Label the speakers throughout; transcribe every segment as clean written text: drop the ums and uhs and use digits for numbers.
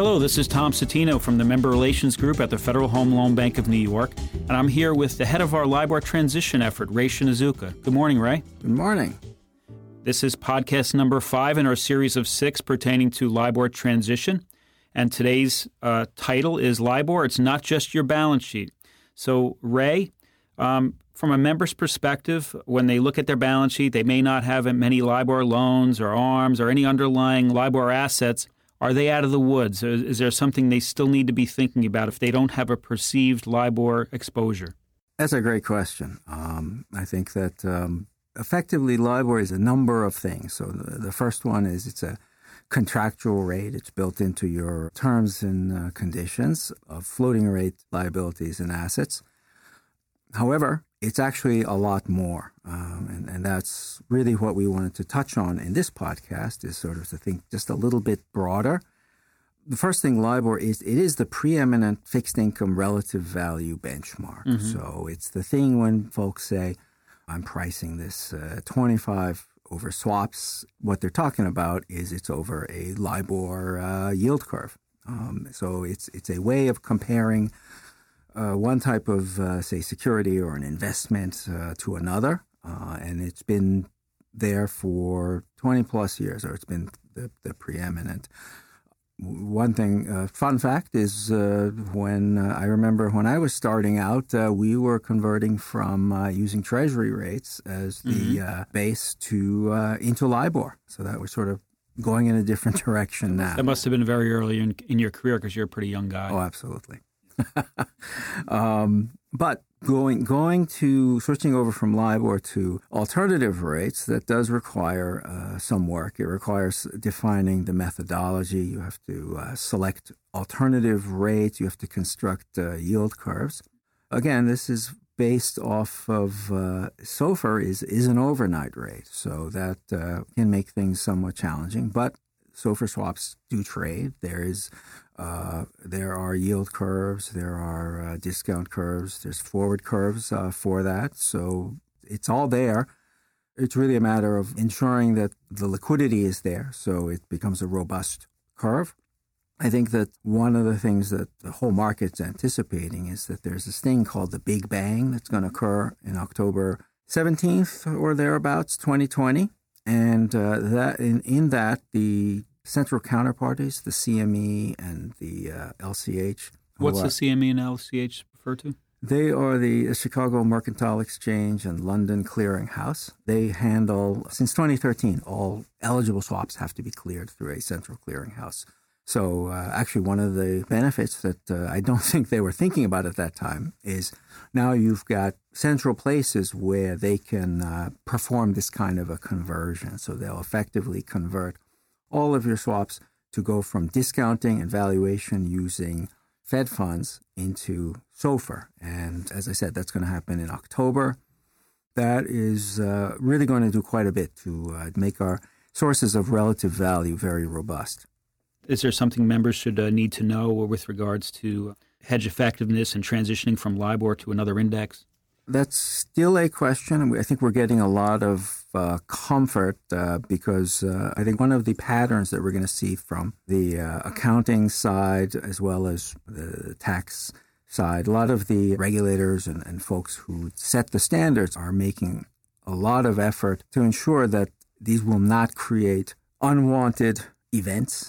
Speaker 1: Hello, this is Tom Citino from the Member Relations Group at the Federal Home Loan Bank of New York, and I'm here with the head of our LIBOR transition effort, Ray Shinazuka. Good morning, Ray.
Speaker 2: Good morning.
Speaker 1: This is podcast number 5 in our series of 6 pertaining to LIBOR transition, and today's title is LIBOR, It's Not Just Your Balance Sheet. So, Ray, from a member's perspective, when they look at their balance sheet, they may not have many LIBOR loans or ARMs or any underlying LIBOR assets. Are they out of the woods? Is there something they still need to be thinking about if they don't have a perceived LIBOR exposure?
Speaker 2: That's a great question. I think that effectively LIBOR is a number of things. So the first one is it's a contractual rate. It's built into your terms and conditions of floating rate liabilities and assets. However, it's actually a lot more. And that's really what we wanted to touch on in this podcast, is sort of to think just a little bit broader. The first thing, LIBOR it is the preeminent fixed income relative value benchmark. Mm-hmm. So it's the thing when folks say, I'm pricing this 25 over swaps. What they're talking about is it's over a LIBOR yield curve. So it's a way of comparing one type of, say, security or an investment to another. And it's been there for 20 plus years, or it's been the preeminent. One thing, fun fact, is when I remember when I was starting out, we were converting from using Treasury rates as the base to into LIBOR. So that was sort of going in a different direction now.
Speaker 1: That must have been very early in your career because you're a pretty young guy.
Speaker 2: Oh, absolutely. But switching over from LIBOR to alternative rates, that does require some work. It requires defining the methodology. You have to select alternative rates. You have to construct yield curves. Again, this is based off of SOFR is an overnight rate, so that can make things somewhat challenging. But SOFR swaps do trade. There are yield curves, there are discount curves, there's forward curves for that. So it's all there. It's really a matter of ensuring that the liquidity is there so it becomes a robust curve. I think that one of the things that the whole market's anticipating is that there's this thing called the Big Bang that's going to occur in October 17th or thereabouts, 2020. And that in that, the central counterparties, the CME and the LCH.
Speaker 1: What's the CME and LCH refer to?
Speaker 2: They are the Chicago Mercantile Exchange and London Clearing House. They handle, since 2013, all eligible swaps have to be cleared through a central clearing house. So actually one of the benefits that I don't think they were thinking about at that time is now you've got central places where they can perform this kind of a conversion. So they'll effectively convert all of your swaps to go from discounting and valuation using Fed funds into SOFR. And as I said, that's going to happen in October. That is really going to do quite a bit to make our sources of relative value very robust.
Speaker 1: Is there something members should need to know with regards to hedge effectiveness and transitioning from LIBOR to another index?
Speaker 2: That's still a question. I think we're getting a lot of comfort because I think one of the patterns that we're going to see from the accounting side as well as the tax side, a lot of the regulators and folks who set the standards are making a lot of effort to ensure that these will not create unwanted events.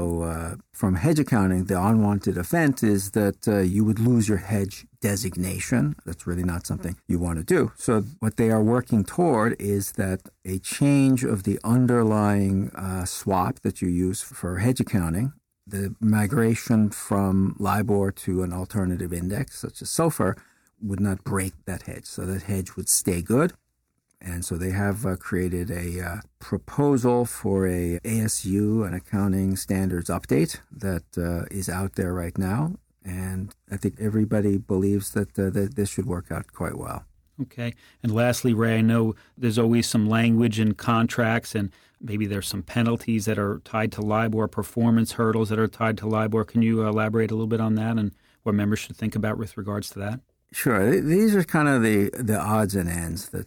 Speaker 2: So from hedge accounting, the unwanted event is that you would lose your hedge designation. That's really not something you want to do. So what they are working toward is that a change of the underlying swap that you use for hedge accounting, the migration from LIBOR to an alternative index such as SOFR, would not break that hedge. So that hedge would stay good. And so they have created a proposal for a ASU, an accounting standards update that is out there right now. And I think everybody believes that this should work out quite well.
Speaker 1: Okay. And lastly, Ray, I know there's always some language in contracts and maybe there's some penalties that are tied to LIBOR, performance hurdles that are tied to LIBOR. Can you elaborate a little bit on that and what members should think about with regards to that?
Speaker 2: Sure. These are kind of the odds and ends that,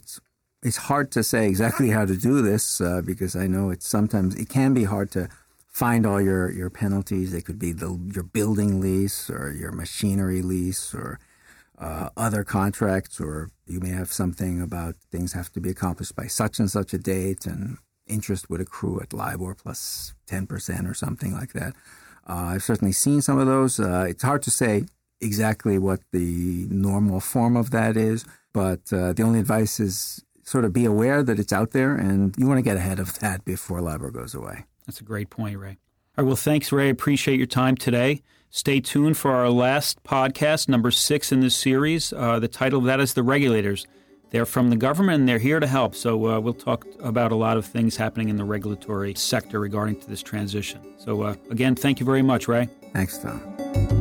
Speaker 2: it's hard to say exactly how to do this because I know it can be hard to find all your penalties. They could be your building lease or your machinery lease or other contracts, or you may have something about things have to be accomplished by such and such a date, and interest would accrue at LIBOR plus 10% or something like that. I've certainly seen some of those. It's hard to say exactly what the normal form of that is, but the only advice is sort of be aware that it's out there, and you want to get ahead of that before LIBOR goes away.
Speaker 1: That's a great point, Ray. All right, well, thanks, Ray. I appreciate your time today. Stay tuned for our last podcast, number 6 in this series. The title of that is The Regulators. They're from the government, and they're here to help. So we'll talk about a lot of things happening in the regulatory sector regarding to this transition. So again, thank you very much, Ray.
Speaker 2: Thanks, Tom.